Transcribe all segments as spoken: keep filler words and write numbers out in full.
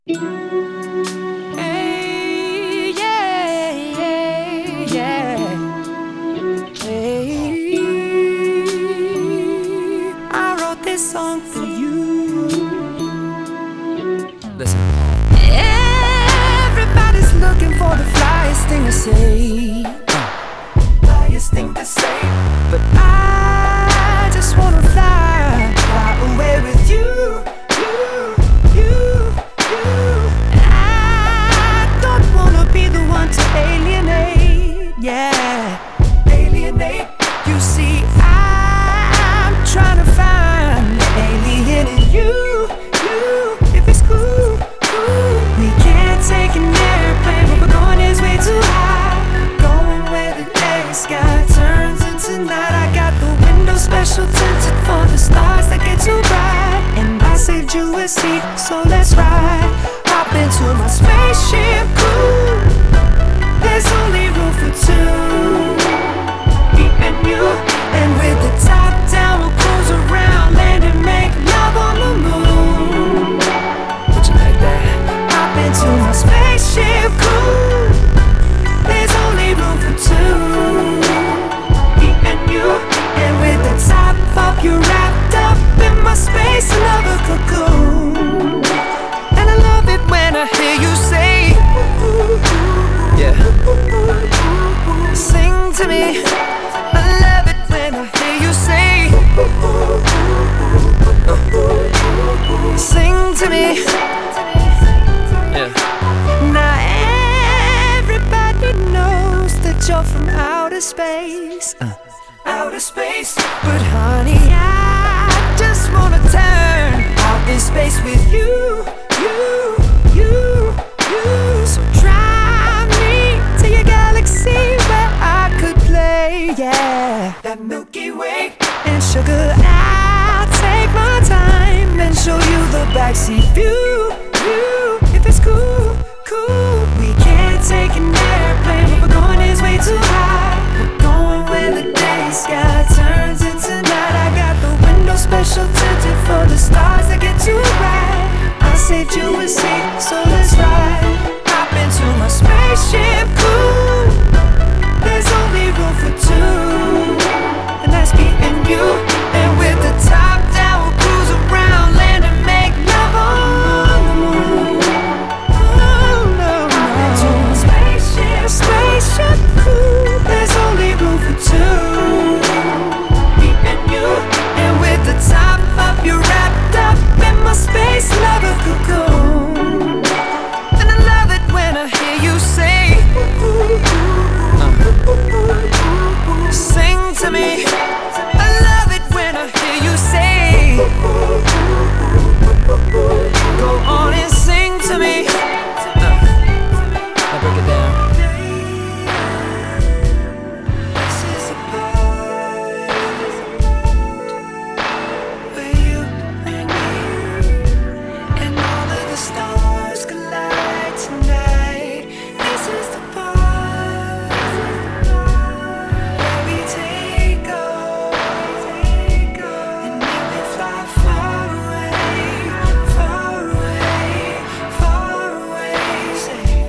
Hey, yeah, yeah, yeah. Hey, I wrote this song for you. Listen. Everybody's looking for the flyest thing to say, flyest thing to say. But I just wanna fly, fly away with you, you, you, you. I don't wanna be the one to alienate, yeah, alienate. You see, I'm trying to find the alien in you, you. If it's cool, cool. We can't take an airplane, but we're going is way too high. Going where the day sky turns into night. I got the window special tinted for the stars that get too bright. And I saved you a seat, so let's ride. Hop into my spaceship, cool. There's only room for two, me and you. And with the top down, we'll cruise around, land and make love on the moon. Would you like that? Hop into my spaceship, cool. There's only room for two, me and you. And with the top up, you're wrapped up in my space lover cocoon. And I love it when I hear you say, yeah, sing to me. I love it when I hear you say, uh, sing to me. Yeah. Now everybody knows that you're from outer space, uh. outer space. But honey, I just wanna turn out in space with you, you, you, you. So drive me to your galaxy where I could play, yeah, that Milky Way. And sugar, I'll take my time and show you the backseat view, view. If it's cool, cool. We can't take an airplane, but we're going is way too high. We're going where the day sky turns into night. I got the window special tinted for the stars that get too bright. I saved you a seat, so let's ride. Hop into my spaceship, cool. There's only room for two, and that's me and you. And with the top down, we'll cruise around, land and make love on the moon. Oh no, hop into my spaceship, spaceship, cool. There's only room for two, me and you. And with the top up, you're wrapped up in my space lover cocoon. And I love it when I hear you say, uh, sing to me. I love it when I hear you say, go on and sing to me. Uh, now break it down. This is a part where you and me and all of the stars collide tonight. This is the part where we take off, and then we fly far away, far away, far away. Say,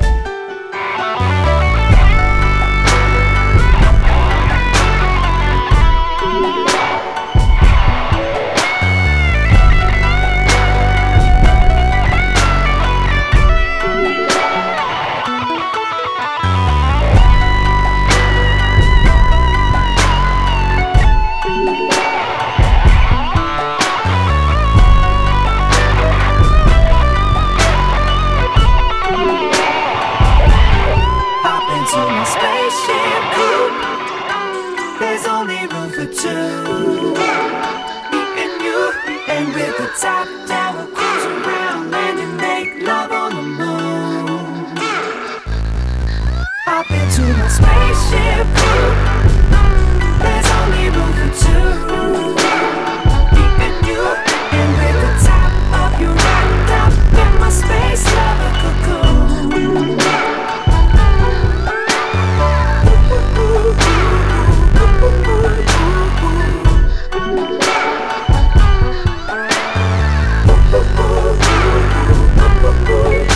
hop into my spaceship, cool. There's only room for two, me and you. And with the top down, we'll cruise around, land and make love on the moon. Hop into my spaceship, cool. There's only room for two, me and you. And with the top up, you're wrapped up in my space lover cocoon. Ooh.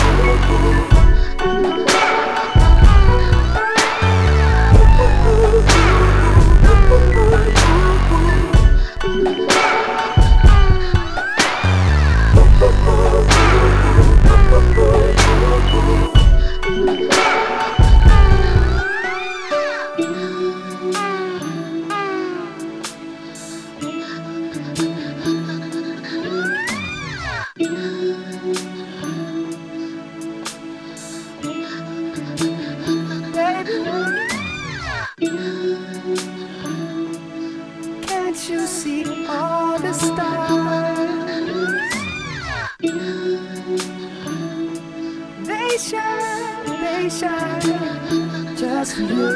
station, station, just for you.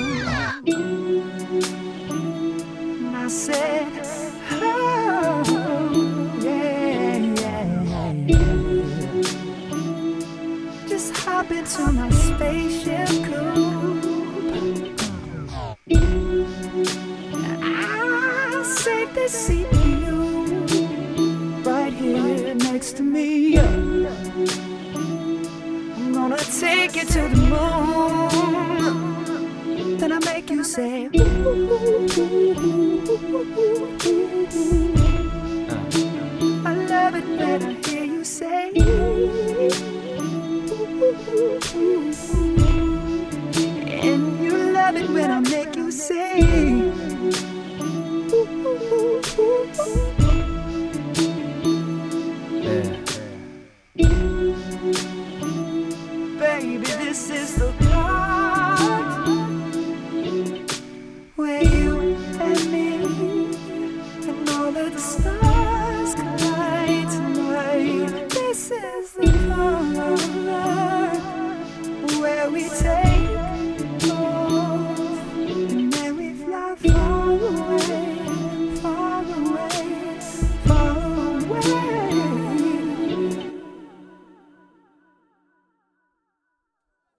And I said, oh, yeah, yeah, yeah. Just hop into my spaceship coupe. I'll save this seat for you, right here next to me. I'm gonna take you to the moon, then I make you say, ooh, I love it better